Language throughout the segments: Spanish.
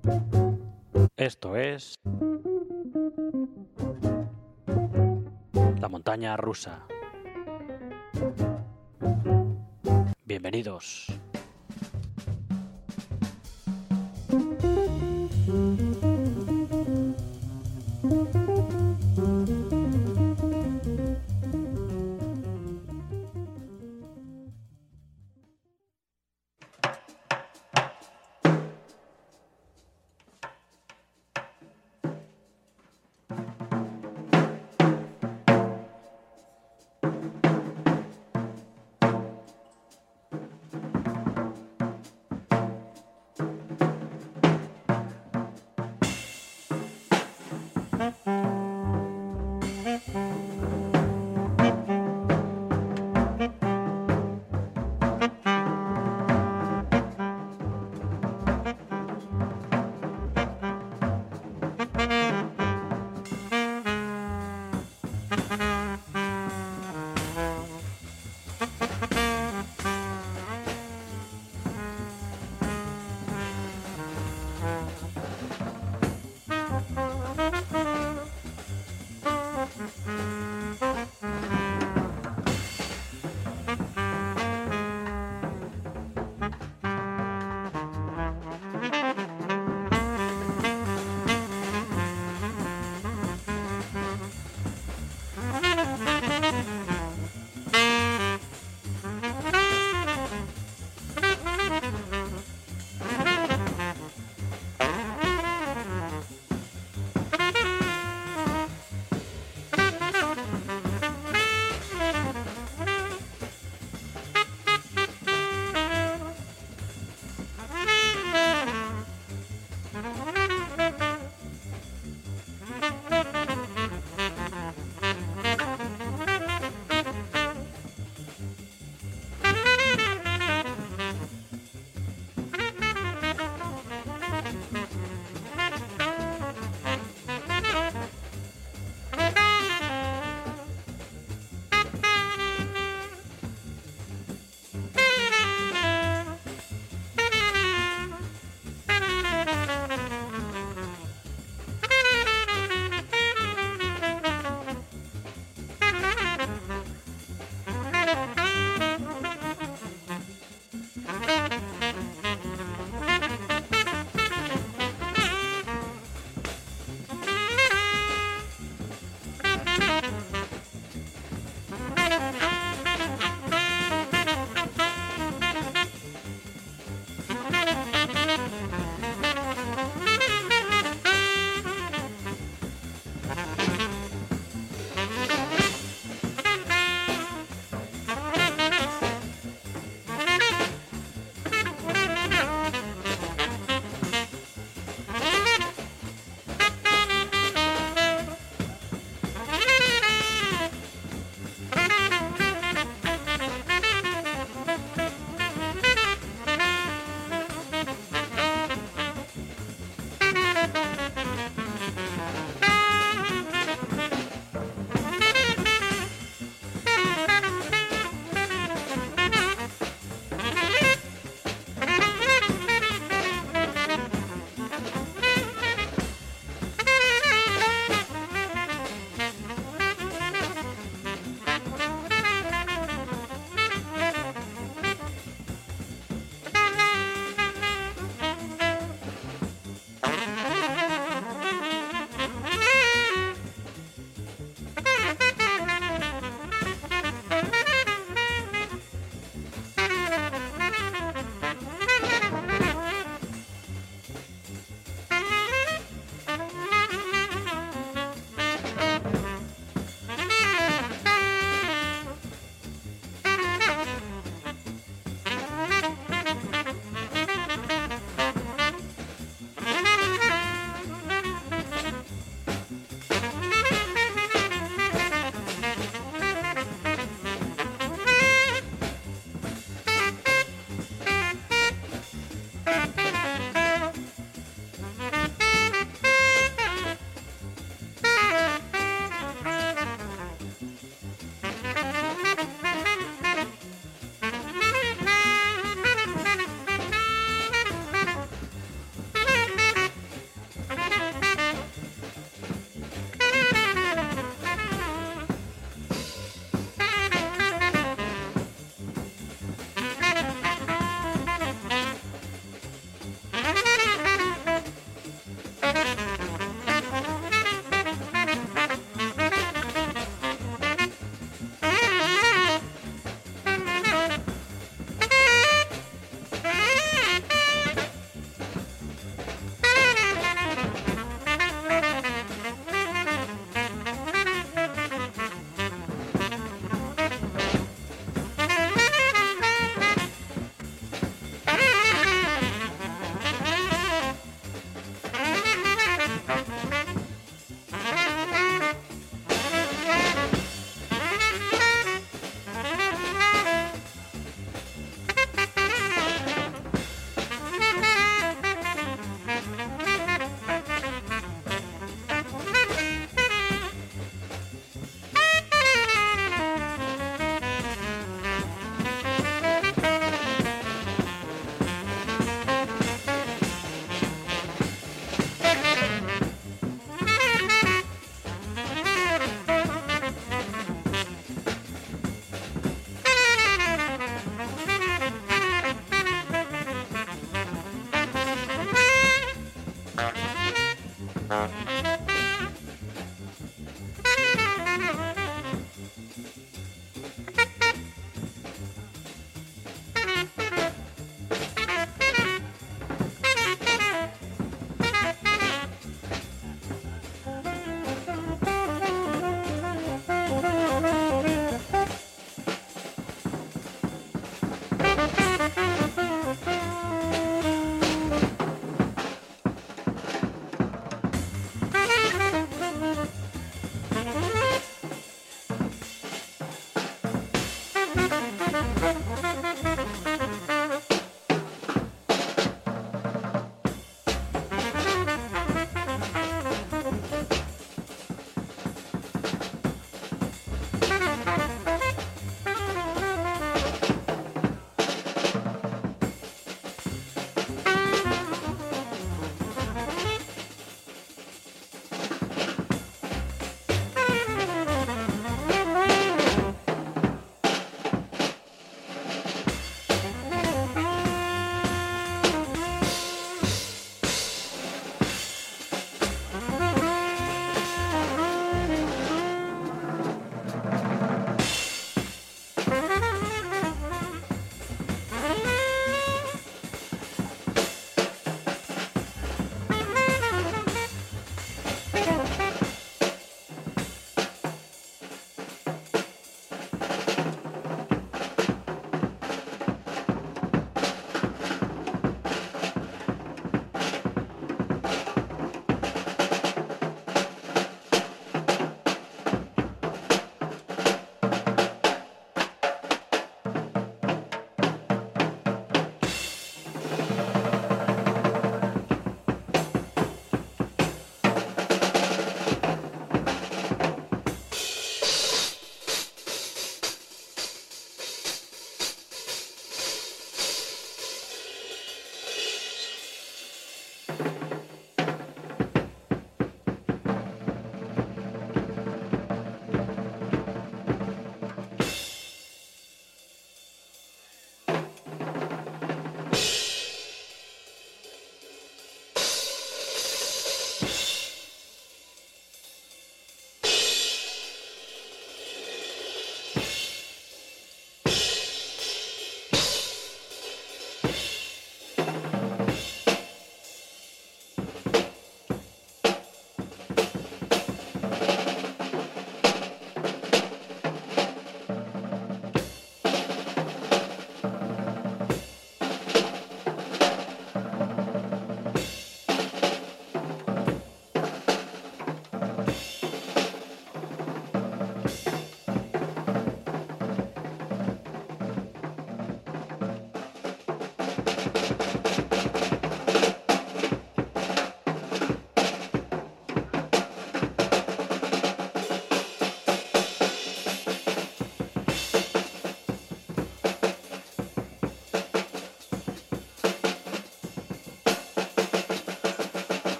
Esto es la montaña rusa. Bienvenidos.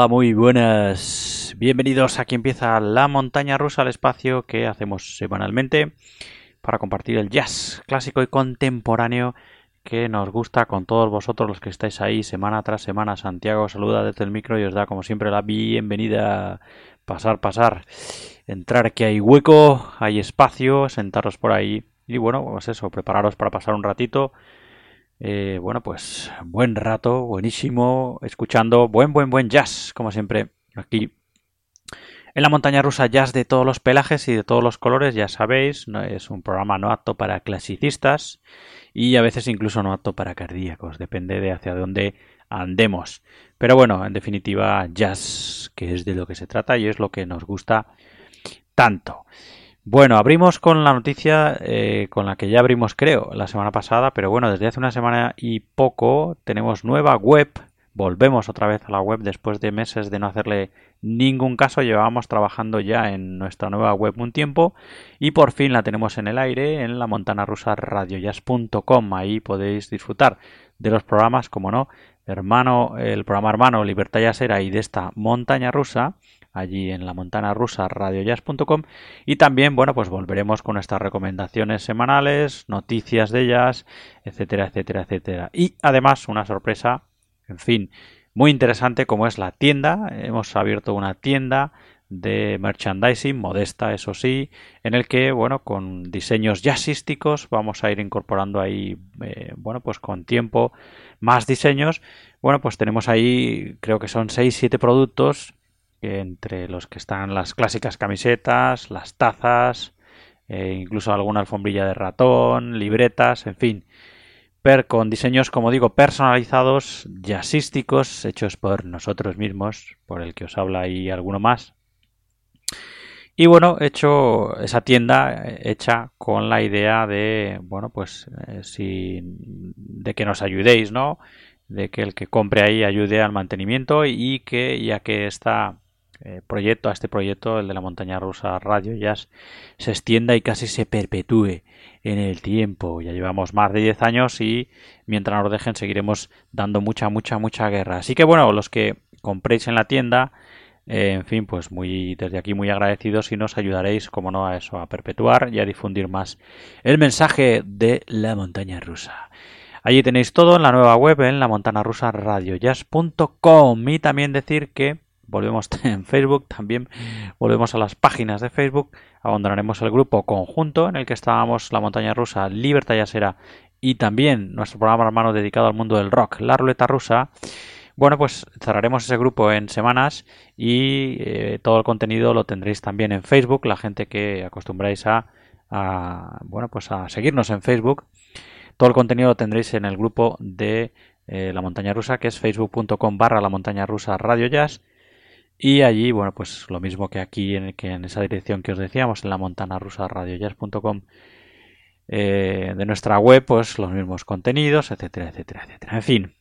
Hola, muy buenas. Bienvenidos. Aquí empieza La Montaña Rusa, el espacio que hacemos semanalmente para compartir el jazz clásico y contemporáneo que nos gusta con todos vosotros los que estáis ahí semana tras semana. Santiago saluda desde el micro y os da como siempre la bienvenida. Pasar. Entrar, que hay hueco, hay espacio, sentaros por ahí y bueno, pues eso, prepararos para pasar un ratito. Pues buen rato, buenísimo, escuchando buen jazz, como siempre, aquí en La Montaña Rusa. Jazz de todos los pelajes y de todos los colores, ya sabéis, no es un programa no apto para clasicistas y a veces incluso no apto para cardíacos, depende de hacia dónde andemos. Pero bueno, en definitiva, jazz, que es de lo que se trata y es lo que nos gusta tanto. Bueno, abrimos con la noticia con la que ya abrimos, creo, la semana pasada, pero bueno, desde hace una semana y poco tenemos nueva web. Volvemos otra vez a la web después de meses de no hacerle ningún caso. Llevábamos trabajando ya en nuestra nueva web un tiempo y por fin la tenemos en el aire en la montanarusaradiojazz.com. Ahí podéis disfrutar de los programas, como no, el programa hermano Libertad Jazzera y de esta montaña rusa, allí en la montanarusaradiojazz.com. Y también, bueno, pues volveremos con nuestras recomendaciones semanales, noticias de jazz, etcétera, etcétera, etcétera. Y además una sorpresa, en fin, muy interesante, como es la tienda. Hemos abierto una tienda de merchandising, modesta eso sí, en el que, bueno, con diseños jazzísticos vamos a ir incorporando ahí, pues con tiempo, más diseños. Bueno, pues tenemos ahí, creo que son 6-7 productos, entre los que están las clásicas camisetas, las tazas, incluso alguna alfombrilla de ratón, libretas, en fin, con diseños, como digo, personalizados, jazzísticos, hechos por nosotros mismos, por el que os habla y alguno más. Y bueno, he hecho esa tienda hecha con la idea de, bueno, pues de que nos ayudéis, ¿no? De que el que compre ahí ayude al mantenimiento y que, ya que este proyecto, el de la Montaña Rusa Radio Jazz, se extienda y casi se perpetúe en el tiempo. Ya llevamos más de 10 años y mientras nos dejen seguiremos dando mucha guerra. Así que bueno, los que compréis en la tienda, en fin, pues desde aquí muy agradecidos y nos ayudaréis, como no, a eso, a perpetuar y a difundir más el mensaje de la Montaña Rusa. Allí tenéis todo en la nueva web, en la montanarusaradiojazz.com. Y también decir que volvemos en Facebook, también volvemos a las páginas de Facebook. Abandonaremos el grupo conjunto en el que estábamos La Montaña Rusa, Libertad Jazzera y también nuestro programa hermano dedicado al mundo del rock, La Ruleta Rusa. Bueno, pues cerraremos ese grupo en semanas y todo el contenido lo tendréis también en Facebook. La gente que acostumbráis a seguirnos en Facebook, todo el contenido lo tendréis en el grupo de La Montaña Rusa, que es facebook.com/La Montaña Rusa Radio Jazz. Y allí, bueno, pues lo mismo que aquí, en esa dirección que os decíamos, en la montanarusaradiojazz.com, de nuestra web, pues los mismos contenidos, etcétera, etcétera, etcétera. En fin,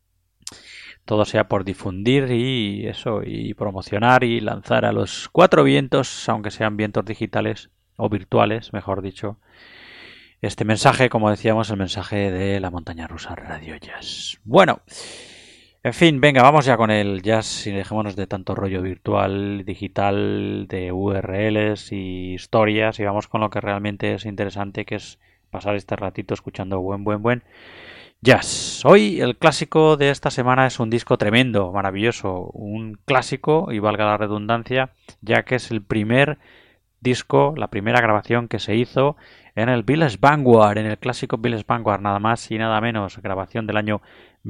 todo sea por difundir y promocionar y lanzar a los cuatro vientos, aunque sean vientos digitales o virtuales, mejor dicho, este mensaje, como decíamos, el mensaje de la Montaña Rusa Radio Jazz. Bueno, en fin, venga, vamos ya con el jazz y dejémonos de tanto rollo virtual, digital, de URLs y historias y vamos con lo que realmente es interesante, que es pasar este ratito escuchando buen jazz. Hoy el clásico de esta semana es un disco tremendo, maravilloso, un clásico, y valga la redundancia, ya que es el primer disco, la primera grabación que se hizo en el Village Vanguard, en el clásico Village Vanguard, nada más y nada menos, grabación del año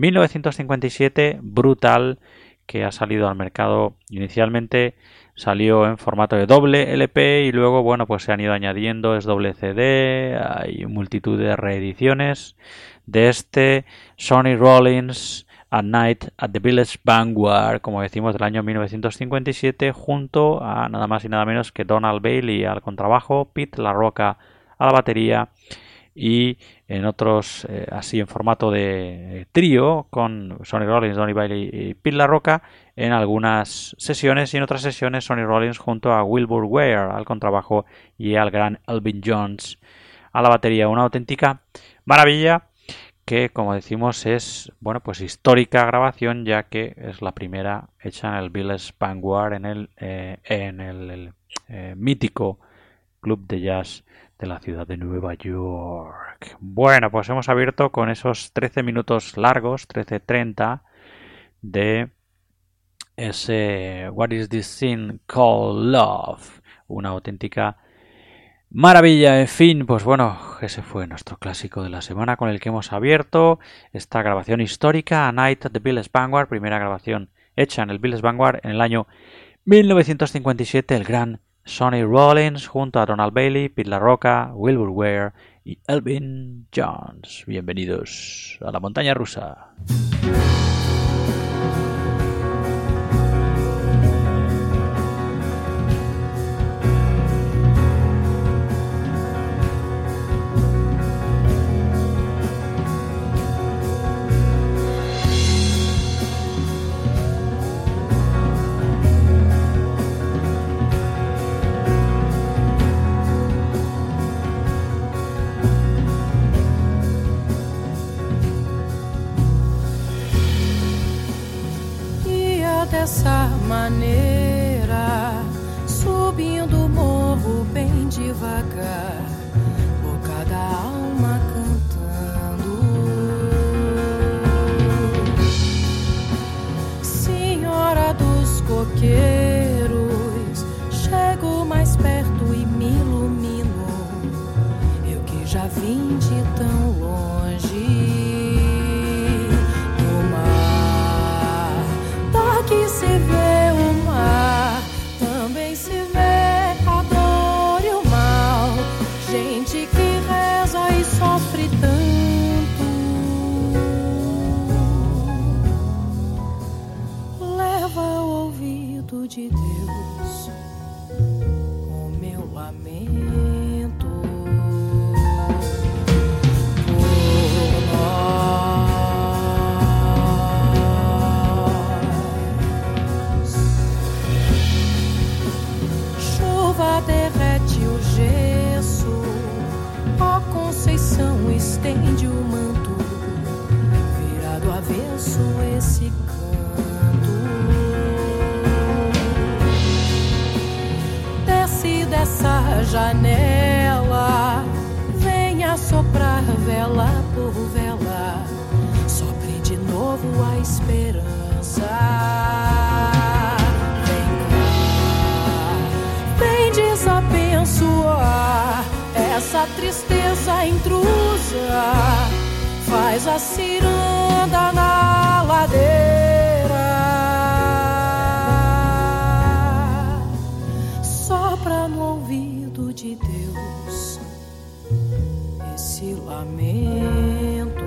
1957, brutal, que ha salido al mercado. Inicialmente salió en formato de doble LP y luego, bueno, pues se han ido añadiendo, es doble CD, hay multitud de reediciones de este Sonny Rollins A Night at the Village Vanguard, como decimos, del año 1957, junto a nada más y nada menos que Donald Bailey al contrabajo, Pete LaRocca a la batería y en otros, así en formato de trío, con Sonny Rollins, Donald Bailey y Pete LaRocca en algunas sesiones, y en otras sesiones Sonny Rollins junto a Wilbur Ware al contrabajo y al gran Elvin Jones a la batería. Una auténtica maravilla que, como decimos, es, bueno, pues histórica grabación, ya que es la primera hecha en el Village Vanguard, en el mítico club de jazz de la ciudad de Nueva York. Bueno, pues hemos abierto con esos 13 minutos largos, 13:30, de ese What is this thing called love, una auténtica maravilla. En fin, pues bueno, ese fue nuestro clásico de la semana con el que hemos abierto esta grabación histórica, A Night at the Village Vanguard, primera grabación hecha en el Village Vanguard en el año 1957, el gran Sonny Rollins junto a Donald Bailey, Pete La Roca, Wilbur Ware y Elvin Jones. Bienvenidos a la montaña rusa. Dessa maneira, subindo o morro bem devagar, por cada alma cantando. Senhora dos coqueiros, chego mais perto e me ilumino, eu que já vim de tão longe. Que se vê o mar, também se vê a dor e o mal, gente que reza e sofre tanto. Leva ao ouvido de Deus o meu lamento por nós. Derrete o gesso, ó Conceição, estende o manto, virado avesso esse canto. Desce dessa janela, venha soprar vela por vela, sopre de novo a esperança. Desabençoar essa tristeza intrusa, faz a ciranda na ladeira, sopra no ouvido de Deus esse lamento.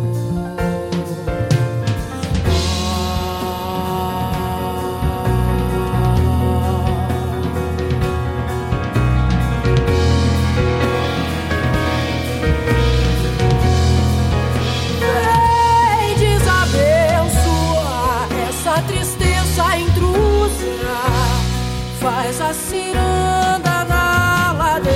Faz a ciranda na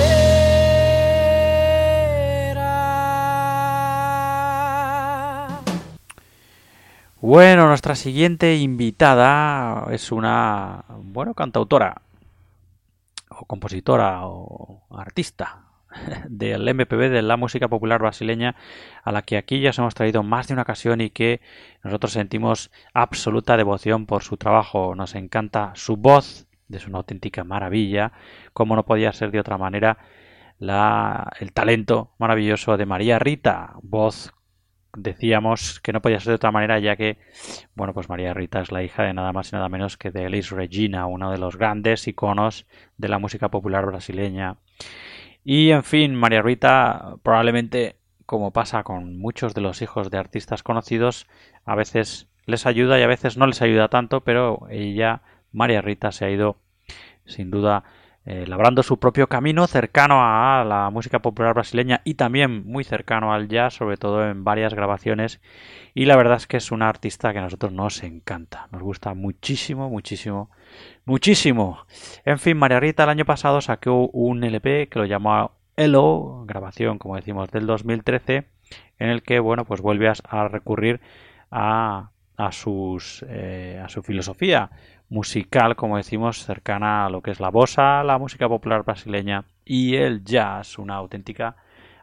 ladeira. Bueno, nuestra siguiente invitada es una, bueno, cantautora o compositora o artista del MPB, de la música popular brasileña, a la que aquí ya os hemos traído más de una ocasión y que nosotros sentimos absoluta devoción por su trabajo. Nos encanta su voz, es una auténtica maravilla, como no podía ser de otra manera, el talento maravilloso de María Rita, voz, decíamos que no podía ser de otra manera, ya que, bueno, pues María Rita es la hija de nada más y nada menos que de Elis Regina, uno de los grandes iconos de la música popular brasileña. Y en fin, María Rita probablemente, como pasa con muchos de los hijos de artistas conocidos, a veces les ayuda y a veces no les ayuda tanto, pero ella, María Rita, se ha ido sin duda labrando su propio camino cercano a la música popular brasileña y también muy cercano al jazz, sobre todo en varias grabaciones, y la verdad es que es una artista que a nosotros nos encanta, nos gusta muchísimo, muchísimo, muchísimo. En fin, María Rita el año pasado sacó un LP que lo llamó Hello, grabación, como decimos, del 2013, en el que, bueno, pues vuelve a recurrir a su filosofía musical, como decimos, cercana a lo que es la bossa, la música popular brasileña y el jazz, una auténtica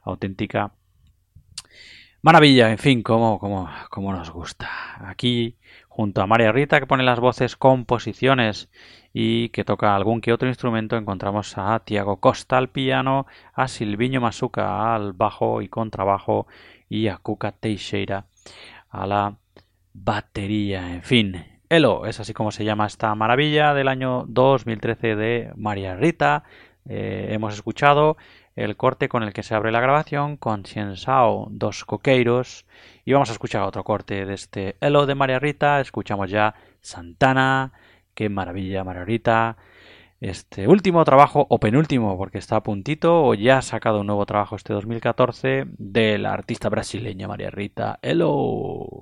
maravilla, en fin, como nos gusta. Aquí, junto a María Rita, que pone las voces, composiciones y que toca algún que otro instrumento, encontramos a Tiago Costa al piano, a Silviño Masuca al bajo y contrabajo y a Cuca Teixeira a la batería. En fin, Elo es así como se llama esta maravilla del año 2013 de María Rita. Hemos escuchado el corte con el que se abre la grabación, Conscienzao dos Coqueiros, y vamos a escuchar otro corte de este Elo de María Rita. Escuchamos ya Santana. Qué maravilla, María Rita. Este último trabajo, o penúltimo, porque está a puntito, o ya ha sacado un nuevo trabajo este 2014 de la artista brasileña María Rita. Elo.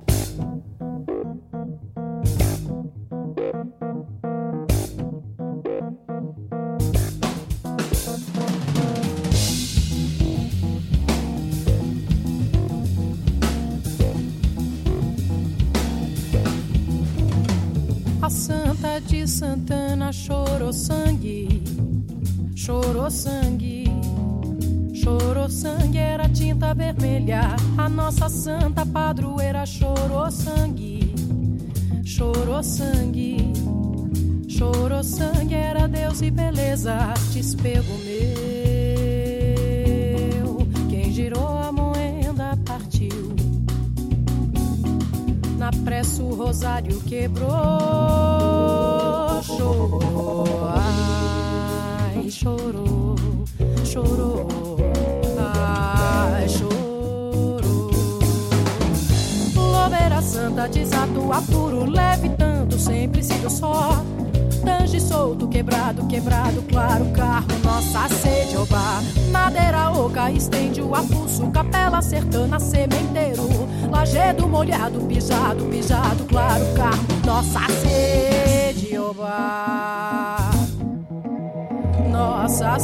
A Santa de Santana chorou sangue, chorou sangue, chorou sangue, era tinta vermelha. A nossa santa padroeira chorou sangue, chorou sangue, chorou sangue, era Deus e beleza, despego meu. Quem girou a moenda partiu. Na pressa o rosário quebrou, chorou, ai, chorou, chorou, ai, chorou. Louveira santa desatua puro, leve tanto, sempre sido só. Tange solto, quebrado, quebrado, claro, carro, nossa sede, oba. Madeira oca, estende o apulso, capela sertana, sementeiro. Lajedo molhado, pisado, pisado, claro, carro, nossa sede, oba. Nossa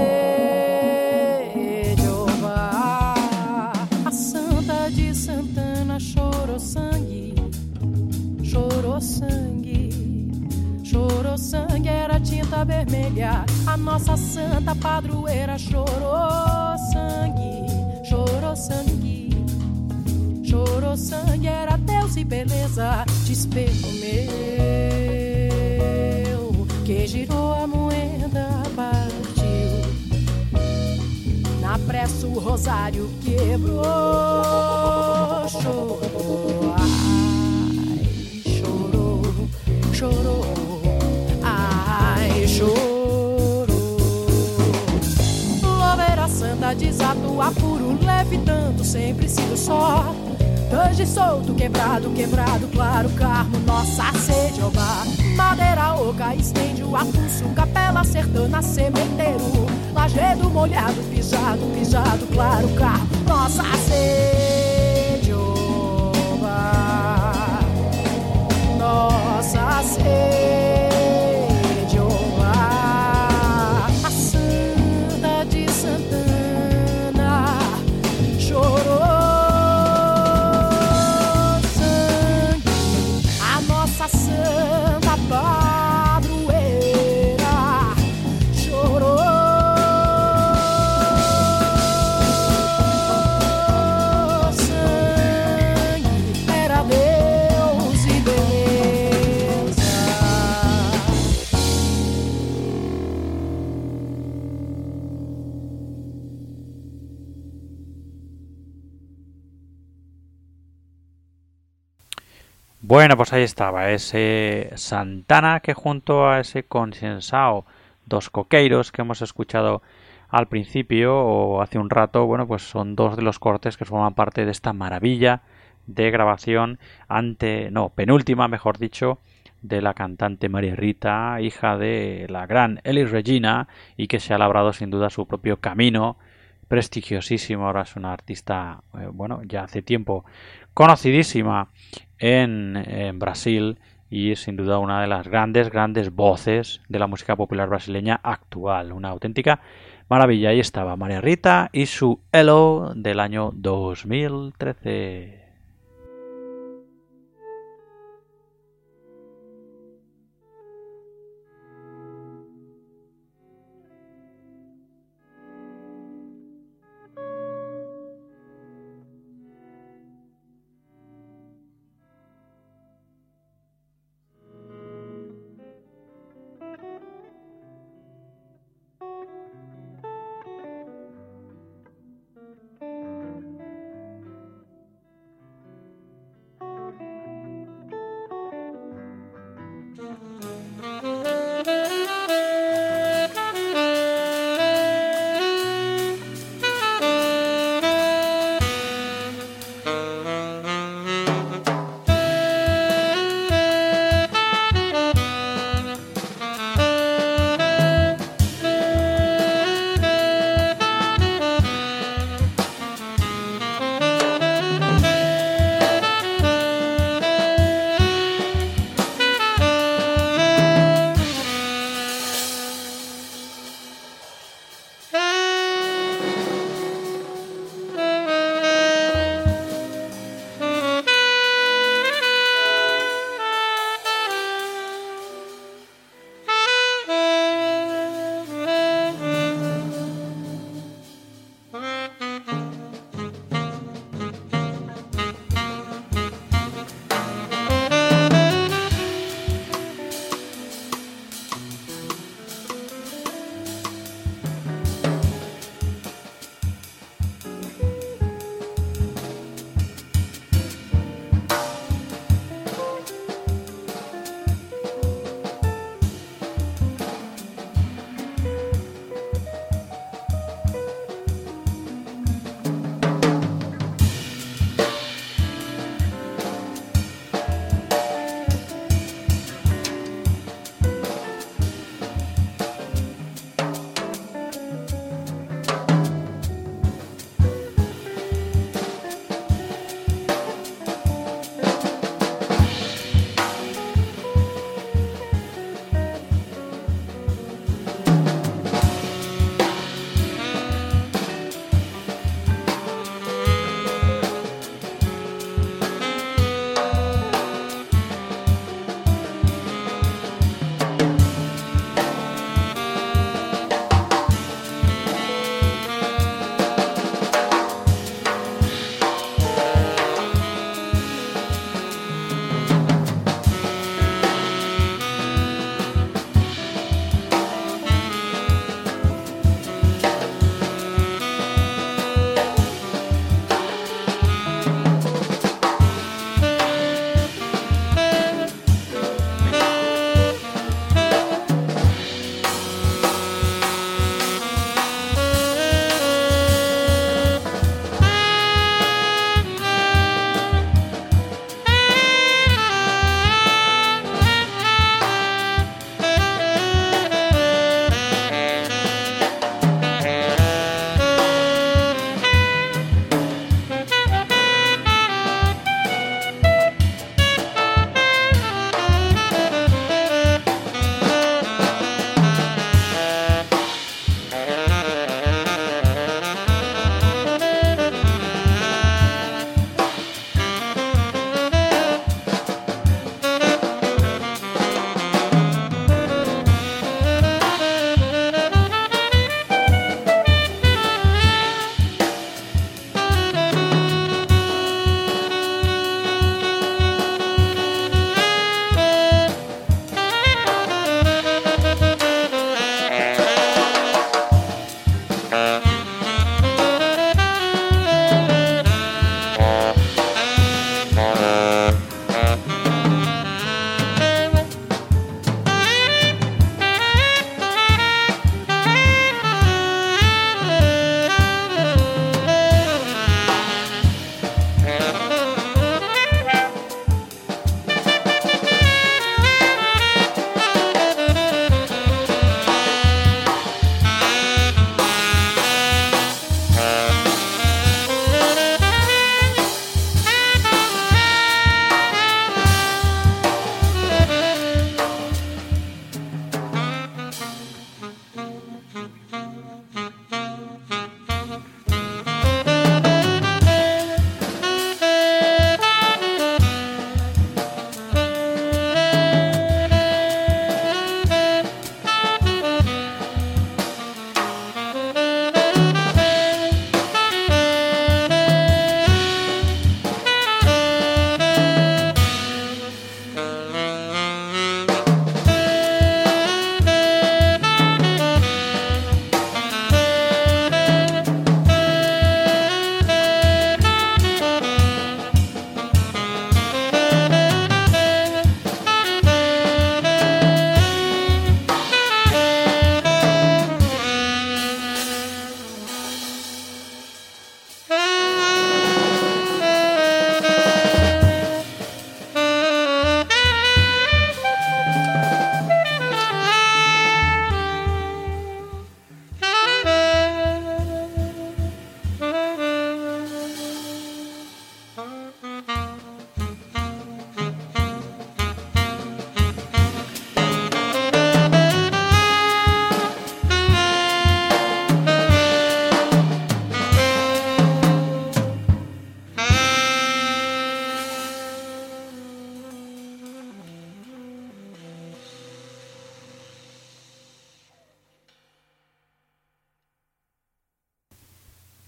sede, oba. A Santa de Santana chorou sangue, chorou sangue. Chorou sangue, era tinta vermelha. A nossa santa padroeira chorou sangue, chorou sangue, chorou sangue, era Deus e beleza, despego meu. Que girou a moeda, partiu. Na pressa o rosário quebrou, chorou, ai, chorou, chorou. Chorou. Louveira santa desatua puro, leve tanto, sempre sido só. Tange solto, quebrado, quebrado, claro, carmo, nossa sede, oba. Madeira oca, estende o apulso, capela sertana, sementeiro. Lajedo molhado, pisado, pisado, claro, carmo, nossa sede, oba. Nossa sede. Bueno, pues ahí estaba ese Santana que junto a ese Conscienzao dos Coqueiros que hemos escuchado al principio o hace un rato, bueno, pues son dos de los cortes que forman parte de esta maravilla de grabación penúltima, mejor dicho, de la cantante María Rita, hija de la gran Elis Regina y que se ha labrado sin duda su propio camino prestigiosísimo. Ahora es una artista, ya hace tiempo conocidísima en Brasil y es sin duda una de las grandes voces de la música popular brasileña actual. Una auténtica maravilla. Ahí estaba María Rita y su Hello del año 2013.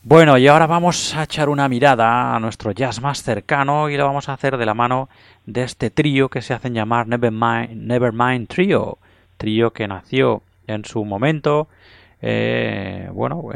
Bueno, y ahora vamos a echar una mirada a nuestro jazz más cercano y lo vamos a hacer de la mano de este trío que se hacen llamar Nevermind Trio. Trío que nació en su momento, en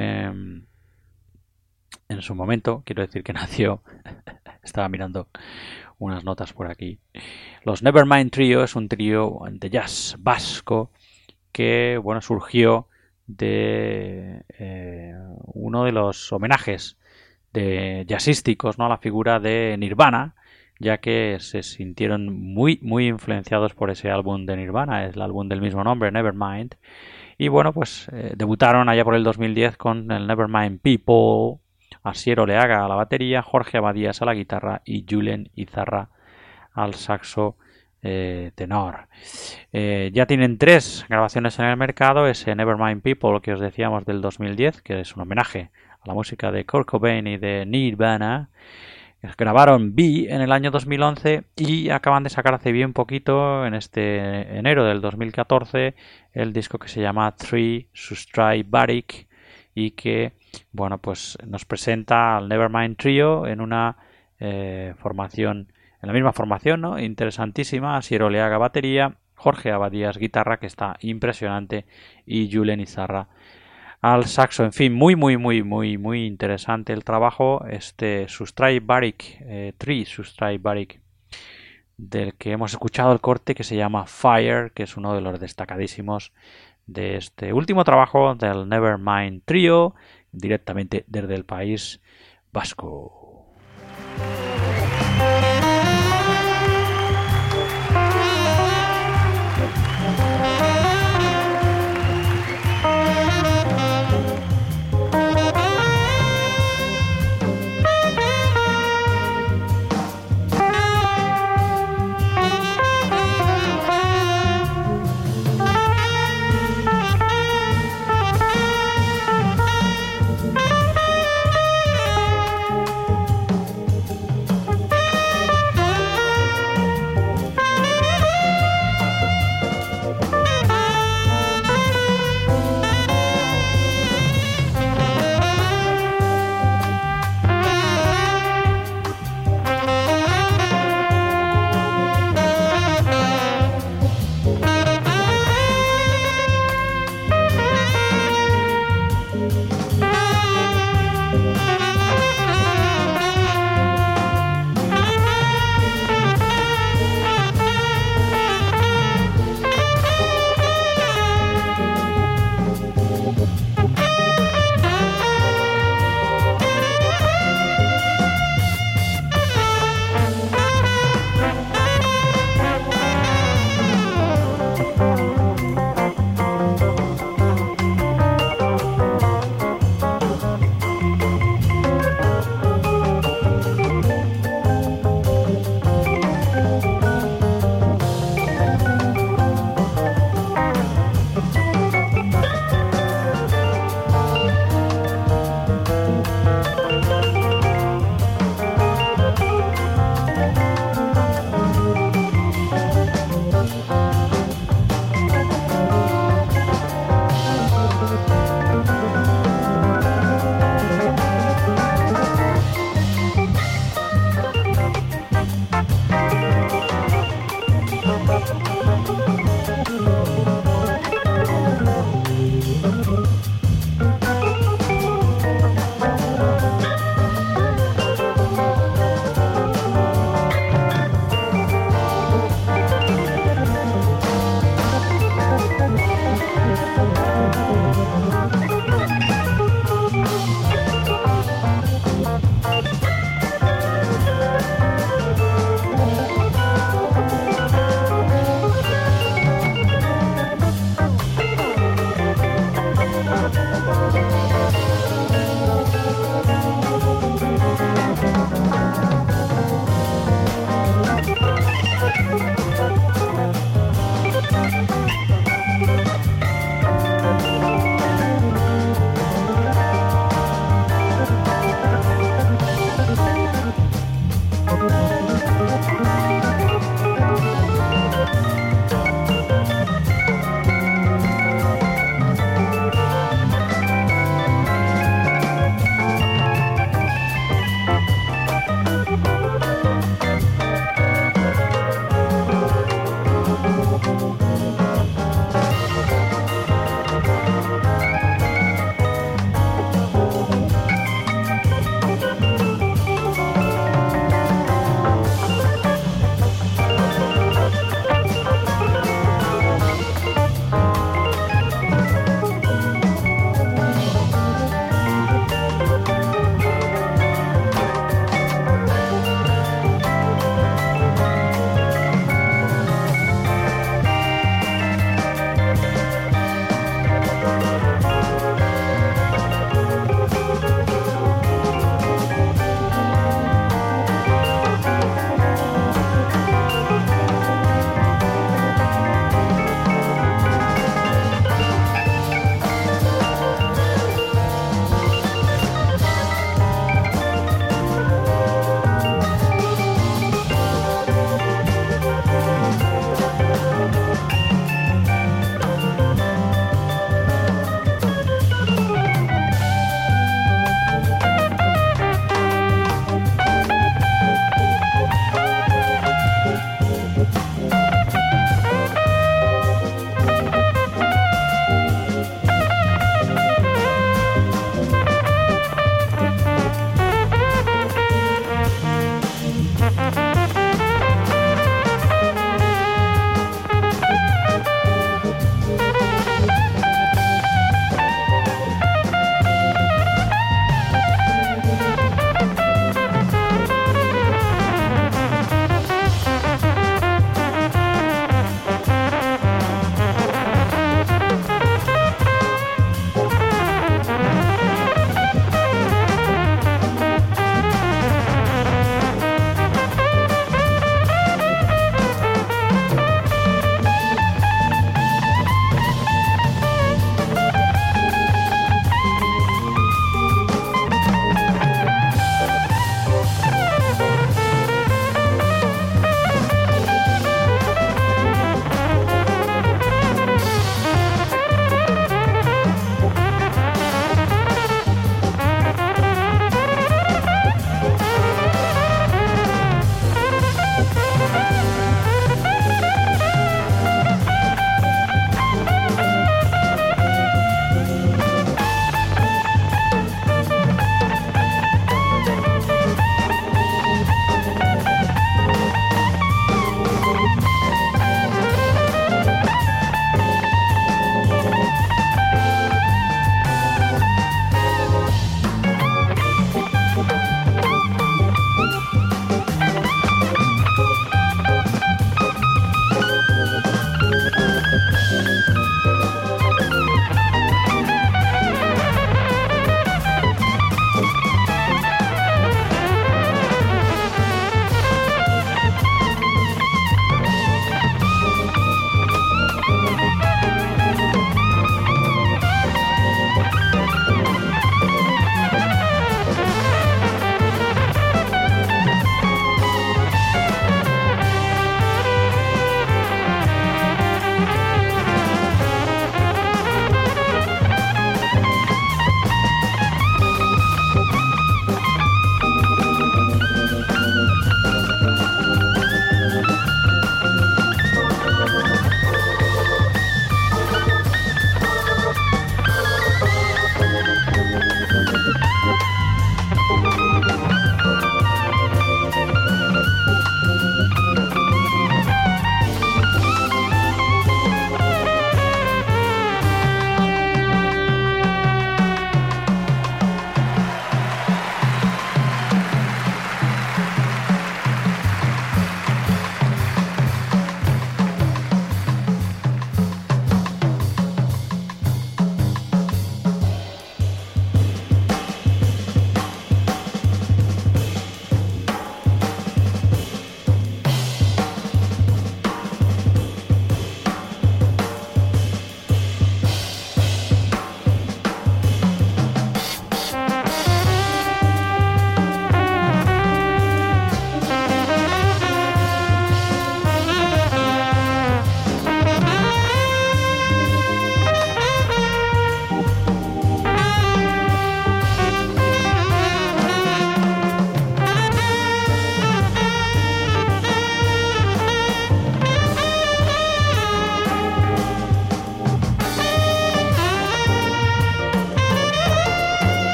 su momento, quiero decir que nació, estaba mirando unas notas por aquí. Los Nevermind Trio es un trío de jazz vasco que, bueno, surgió de uno de los homenajes de jazzísticos, ¿no?, a la figura de Nirvana, ya que se sintieron muy influenciados por ese álbum de Nirvana, es el álbum del mismo nombre, Nevermind. Y bueno, pues debutaron allá por el 2010 con el Nevermind People, Asier Oleaga a la batería, Jorge Abadías a la guitarra y Julen Izarra al saxo tenor. Ya tienen 3 grabaciones en el mercado, ese Nevermind People que os decíamos del 2010, que es un homenaje a la música de Kurt Cobain y de Nirvana. Grabaron B en el año 2011 y acaban de sacar hace bien poquito, en este enero del 2014, el disco que se llama Three Sustrai Barik y que, bueno, pues nos presenta al Nevermind Trio en una formación, en la misma formación, ¿no?, interesantísima. Asier Oleaga batería, Jorge Abadías guitarra, que está impresionante, y Julen Izarra al saxo. En fin, muy interesante el trabajo. Este Sustrai Barik, Three Sustrai Barik, del que hemos escuchado el corte, que se llama Fire, que es uno de los destacadísimos de este último trabajo del Nevermind Trio, directamente desde el País Vasco.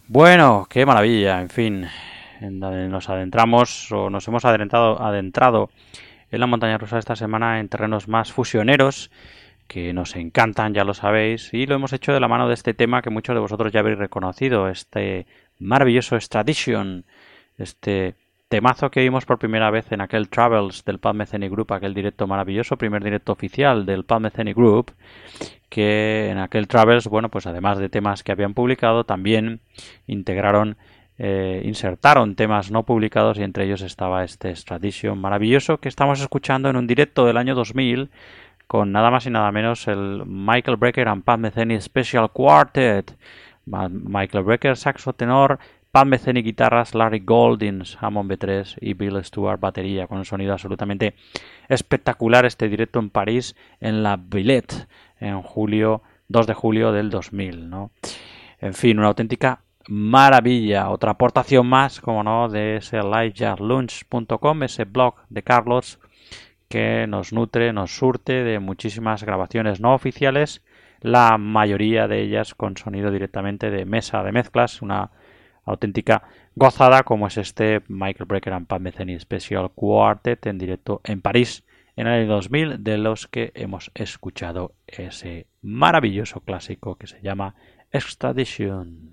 Bueno, qué maravilla, en fin, nos adentramos o nos hemos adentrado en la montaña rusa esta semana en terrenos más fusioneros que nos encantan, ya lo sabéis, y lo hemos hecho de la mano de este tema que muchos de vosotros ya habéis reconocido, este maravilloso Extradition, este temazo que vimos por primera vez en aquel Travels del Pat Metheny Group, aquel directo maravilloso, primer directo oficial del Pat Metheny Group, que en aquel Travels, bueno, pues además de temas que habían publicado, también insertaron temas no publicados y entre ellos estaba este Extradition maravilloso que estamos escuchando en un directo del año 2000 con nada más y nada menos el Michael Brecker and Pat Metheny Special Quartet. Michael Brecker, saxo tenor, Pat Metheny guitarras, Larry Goldings, Hammond B3 y Bill Stewart batería, con un sonido absolutamente espectacular. Este directo en París, en la Villette, en 2 de julio del 2000, ¿no? En fin, una auténtica maravilla. Otra aportación más, como no, de ese livejazzlunch.com, ese blog de Carlos que nos nutre, nos surte de muchísimas grabaciones no oficiales, la mayoría de ellas con sonido directamente de mesa de mezclas, una auténtica gozada como es este Michael Brecker and Pat Metheny Special Quartet en directo en París en el año 2000, de los que hemos escuchado ese maravilloso clásico que se llama Extradition.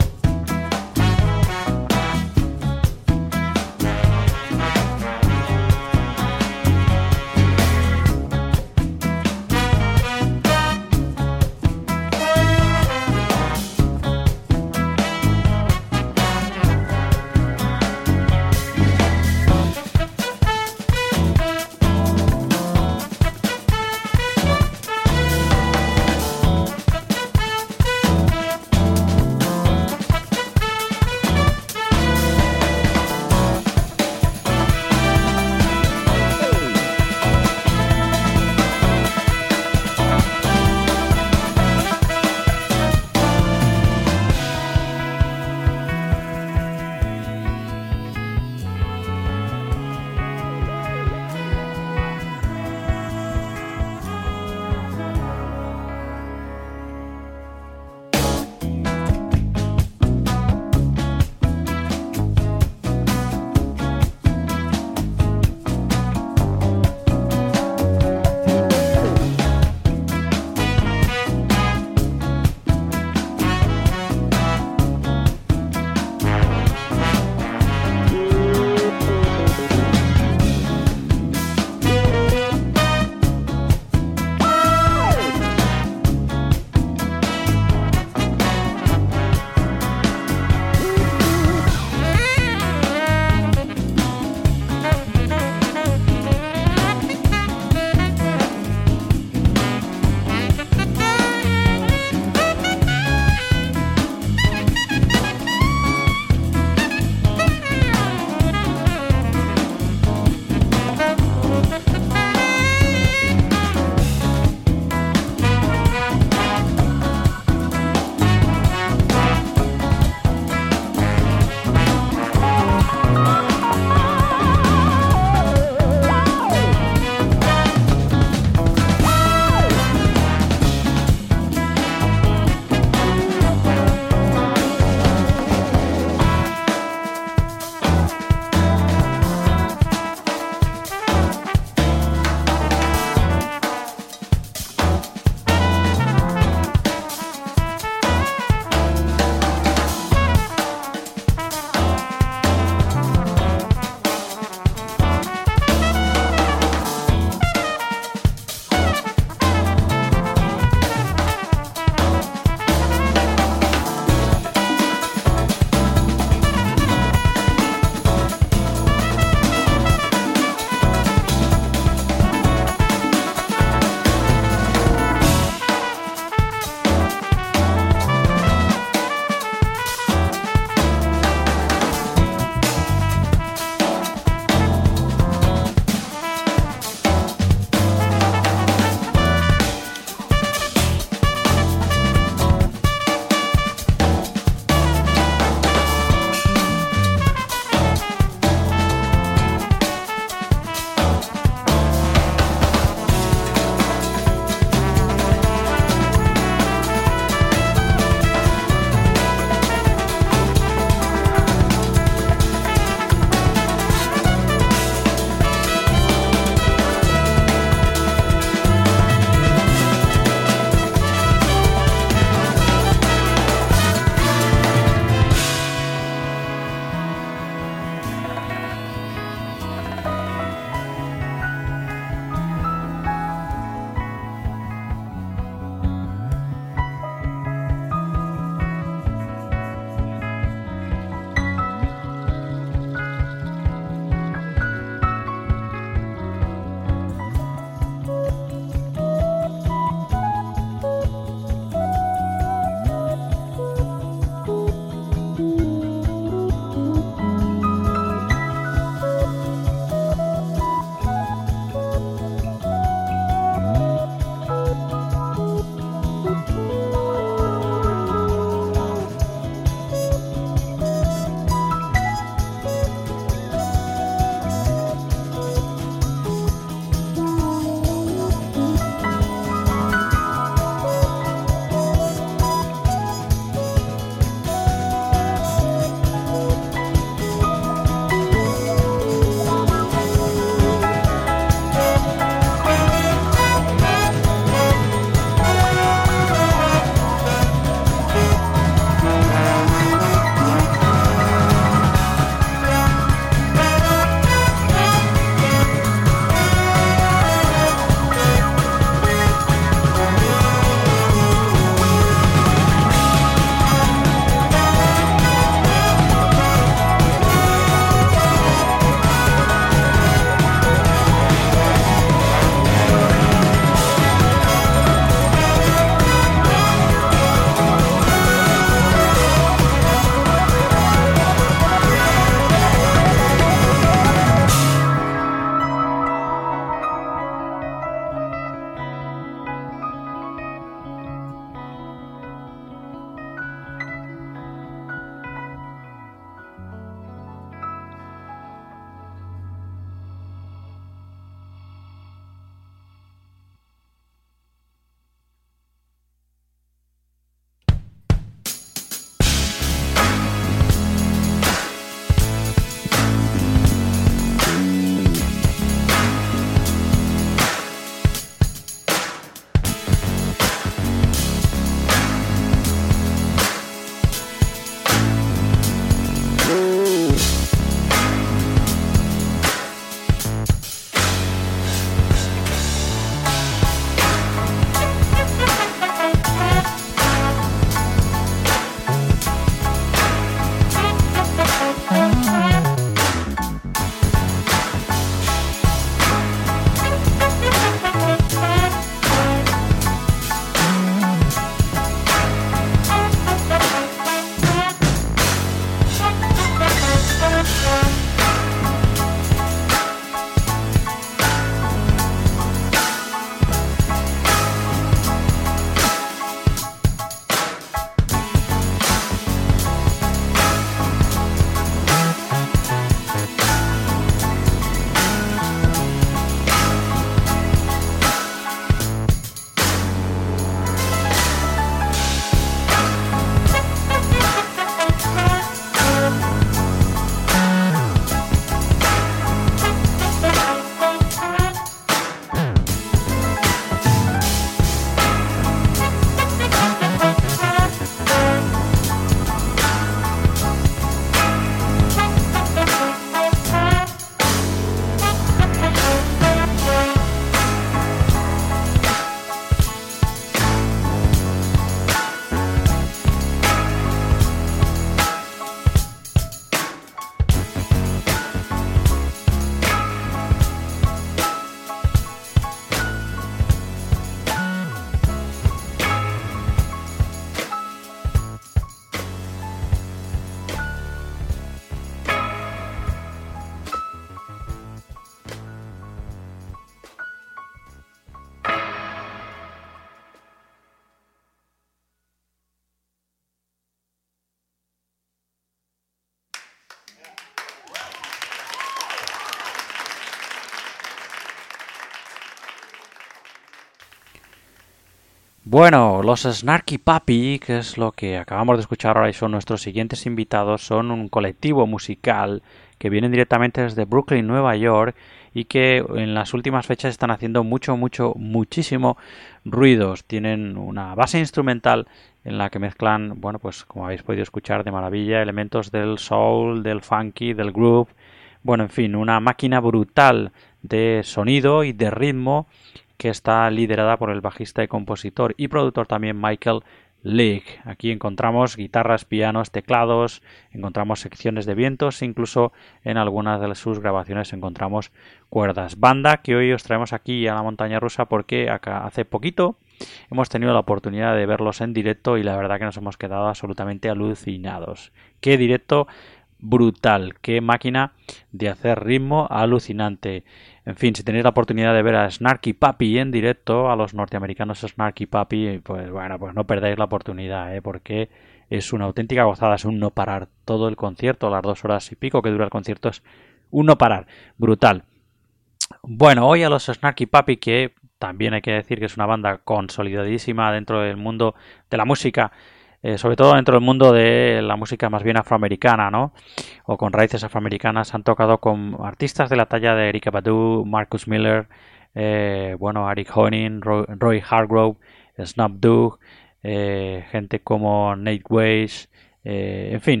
Bueno, los Snarky Puppy, que es lo que acabamos de escuchar ahora y son nuestros siguientes invitados, son un colectivo musical que vienen directamente desde Brooklyn, Nueva York, y que en las últimas fechas están haciendo muchísimo ruidos. Tienen una base instrumental en la que mezclan, bueno, pues como habéis podido escuchar de maravilla, elementos del soul, del funky, del groove, bueno, en fin, una máquina brutal de sonido y de ritmo que está liderada por el bajista y compositor y productor también Michael League. Aquí encontramos guitarras, pianos, teclados, encontramos secciones de vientos, incluso en algunas de sus grabaciones encontramos cuerdas. Banda que hoy os traemos aquí a la montaña rusa porque acá hace poquito hemos tenido la oportunidad de verlos en directo y la verdad que nos hemos quedado absolutamente alucinados. ¡Qué directo brutal! ¡Qué máquina de hacer ritmo alucinante! En fin, si tenéis la oportunidad de ver a Snarky Puppy en directo, a los norteamericanos Snarky Puppy, pues bueno, pues no perdáis la oportunidad, porque es una auténtica gozada, es un no parar. Todo el concierto, las 2 horas y pico que dura el concierto, es un no parar. Brutal. Bueno, hoy a los Snarky Puppy, que también hay que decir que es una banda consolidadísima dentro del mundo de la música, sobre todo dentro del mundo de la música más bien afroamericana, ¿no? O con raíces afroamericanas, han tocado con artistas de la talla de Erykah Badu, Marcus Miller, bueno, Eric Honing, Roy Hargrove, Snoop Dogg, gente como Nate Weiss, en fin,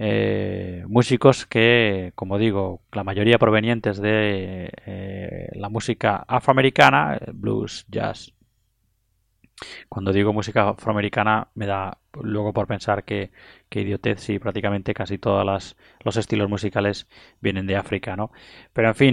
músicos que, como digo, la mayoría provenientes de la música afroamericana, blues, jazz. Cuando digo música afroamericana me da luego por pensar que idiotez, sí, prácticamente casi todos los estilos musicales vienen de África, ¿no? Pero en fin,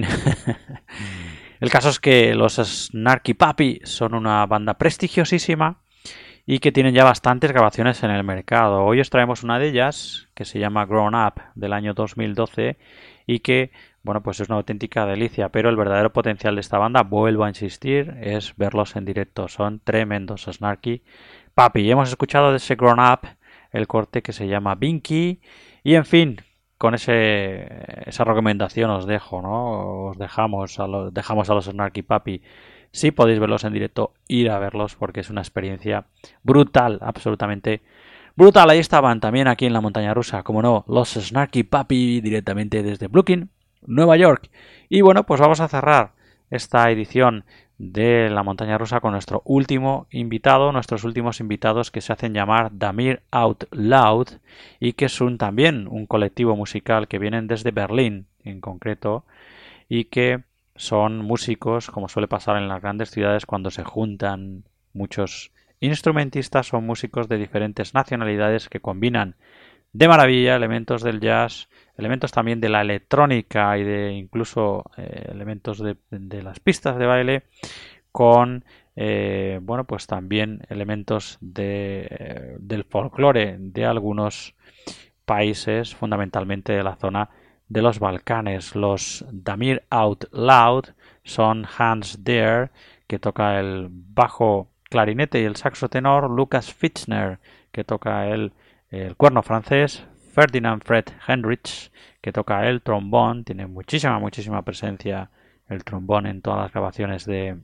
el caso es que los Snarky Puppy son una banda prestigiosísima y que tienen ya bastantes grabaciones en el mercado. Hoy os traemos una de ellas que se llama Grown Up del año 2012 y que, bueno, pues es una auténtica delicia, pero el verdadero potencial de esta banda, vuelvo a insistir, es verlos en directo. Son tremendos Snarky Puppy. Y hemos escuchado de ese Grown Up el corte que se llama Binky y, en fin, con esa recomendación os dejo, ¿no? Dejamos a los Snarky Puppy. Si podéis verlos en directo, ir a verlos porque es una experiencia brutal, absolutamente brutal. Ahí estaban también aquí en la montaña rusa, como no, los Snarky Puppy directamente desde Brooklyn, Nueva York. Y bueno, pues vamos a cerrar esta edición de la montaña rusa con nuestros últimos invitados que se hacen llamar Damir Out Loud y que son también un colectivo musical que vienen desde Berlín en concreto y que son músicos, como suele pasar en las grandes ciudades cuando se juntan muchos instrumentistas, son músicos de diferentes nacionalidades que combinan de maravilla elementos del jazz, elementos también de la electrónica y de incluso elementos de las pistas de baile con bueno, pues también elementos del folclore de algunos países, fundamentalmente de la zona de los Balcanes. Los Damir Out Loud son Hans Deer, que toca el bajo clarinete y el saxo tenor, Lucas Fitzner, que toca el cuerno francés, Ferdinand Fred Henrich, que toca el trombón. Tiene muchísima presencia el trombón en todas las grabaciones de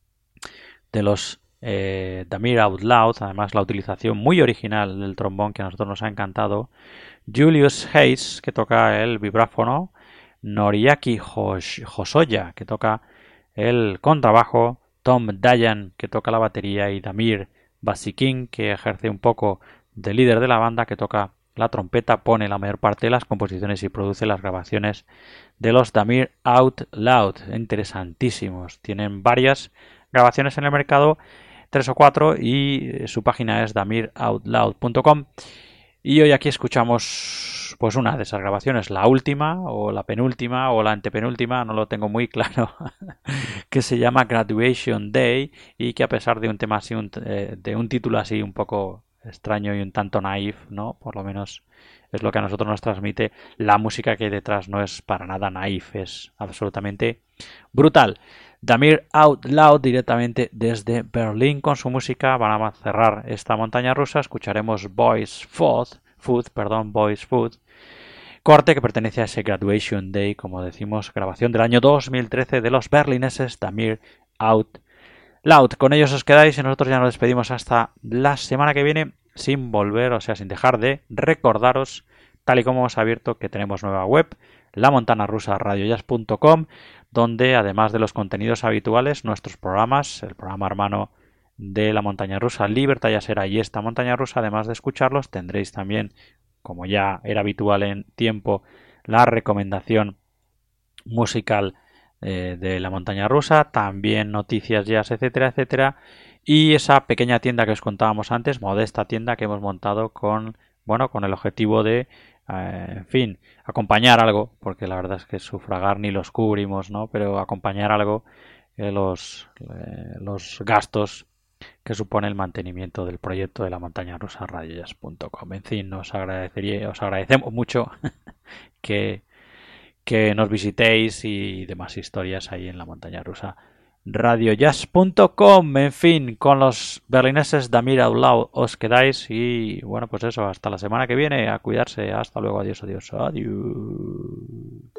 los Damir Out Loud. Además, la utilización muy original del trombón que a nosotros nos ha encantado. Julius Hayes, que toca el vibráfono, Noriaki Hosoya, que toca el contrabajo, Tom Dayan, que toca la batería, y Damir Basikin, que ejerce un poco de líder de la banda, que toca la trompeta, pone la mayor parte de las composiciones y produce las grabaciones de los Damir Out Loud. Interesantísimos. Tienen varias grabaciones en el mercado, 3 o 4, y su página es damiroutloud.com. Y hoy aquí escuchamos pues una de esas grabaciones, la última o la penúltima o la antepenúltima, no lo tengo muy claro, que se llama Graduation Day y que a pesar de un tema así, de un título así un poco extraño y un tanto naif, ¿no? Por lo menos es lo que a nosotros nos transmite, la música que hay detrás no es para nada naif, es absolutamente brutal. Damir Out Loud directamente desde Berlín con su música. Van a cerrar esta montaña rusa. Escucharemos Boys Food, corte que pertenece a ese Graduation Day, como decimos, grabación del año 2013 de los berlineses Damir Out Loud. Con ellos os quedáis y nosotros ya nos despedimos hasta la semana que viene, sin volver, o sea, sin dejar de recordaros, tal y como hemos abierto, que tenemos nueva web, lamontanarusaradiojazz.com, donde además de los contenidos habituales, nuestros programas, el programa hermano de la montaña rusa, Libertad Jazzera y esta montaña rusa, además de escucharlos, tendréis también, como ya era habitual en tiempo, la recomendación musical de la montaña rusa, también noticias, jazz, etcétera, etcétera, y esa pequeña tienda que os contábamos antes, modesta tienda que hemos montado con el objetivo de, en fin, acompañar algo, porque la verdad es que sufragar ni los cubrimos, ¿no? Pero acompañar algo los gastos que supone el mantenimiento del proyecto de la montaña rusa radiojazz.com. En fin, os agradecemos mucho que nos visitéis y demás historias ahí en la montaña rusa radiojazz.com. En fin, con los berlineses Damir Outlaw os quedáis y bueno, pues eso, hasta la semana que viene, a cuidarse, hasta luego, adiós, adiós, adiós.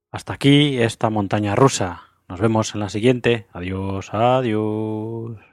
Hasta aquí esta montaña rusa. Nos vemos en la siguiente. Adiós, adiós.